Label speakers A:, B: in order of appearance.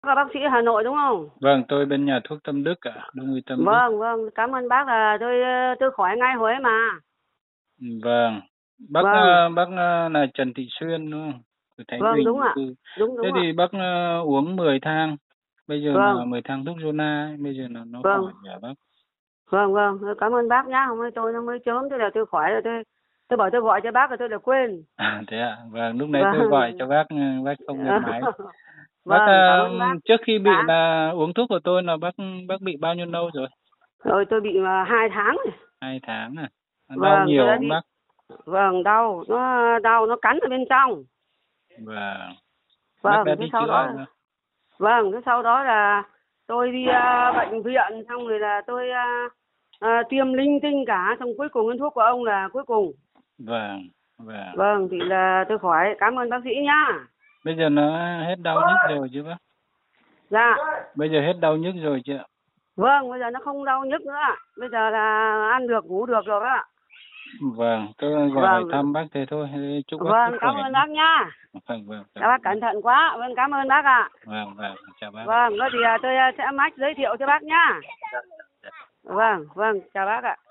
A: Các bác sĩ Hà Nội đúng không?
B: Vâng, tôi bên nhà thuốc Tâm Đức ạ, Đông y Tâm Đức.
A: Vâng, cảm ơn bác là tôi khỏi ngay Huế mà.
B: Vâng, bác
A: Vâng,
B: bác là Trần Thị Xuyên đúng không? Từ Thái
A: vâng đúng
B: Bình.
A: ạ. Đúng
B: Thế
A: ạ.
B: thì bác uống 10 thang, bây giờ là
A: Vâng,
B: 10 thang thuốc Zona, ấy, bây giờ là nó khỏi
A: vâng,
B: hả bác?
A: vâng, cảm ơn bác nhá. Hôm nay tôi nó mới chớm tôi là tôi khỏi rồi tôi bảo tôi gọi cho bác rồi tôi đã quên.
B: À, thế ạ, vâng, lúc nãy tôi gọi
A: Vâng.
B: cho bác, bác không nghe máy. Bác
A: Vâng, cảm ơn bác.
B: trước khi bị
A: Dạ.
B: là uống thuốc của tôi là bác bị bao nhiêu lâu rồi?
A: Rồi tôi bị 2 tháng rồi.
B: 2 tháng à? Đau
A: Vâng, tôi
B: nhiều
A: đã
B: không
A: đi.
B: bác?
A: Vâng, đau nó cắn ở bên trong.
B: Vâng, bác đã
A: Vâng,
B: đi chữa chưa?
A: thế sau đó là tôi đi bệnh viện xong rồi là tôi tiêm linh tinh cả, xong cuối cùng cái thuốc của ông là cuối cùng.
B: Vâng, vâng.
A: Vâng, thì là tôi khỏi. Cảm ơn bác sĩ nhá.
B: Bây giờ nó hết đau nhức rồi chứ bác?
A: Dạ.
B: Bây giờ hết đau nhức rồi chứ ạ?
A: Vâng, bây giờ nó không đau nhức nữa ạ. Bây giờ là ăn được, ngủ được rồi bác ạ.
B: Vâng, tôi gọi hỏi
A: Vâng.
B: thăm bác thế thôi. Chúc bác sức
A: Vâng,
B: khỏe
A: cảm ơn
B: nhé.
A: bác nhá.
B: Vâng,
A: Các bác cẩn thận quá. Vâng, cảm ơn bác ạ.
B: vâng, chào bác ạ.
A: Vâng, có gì tôi sẽ mách giới thiệu cho bác nhá. Vâng, chào bác ạ.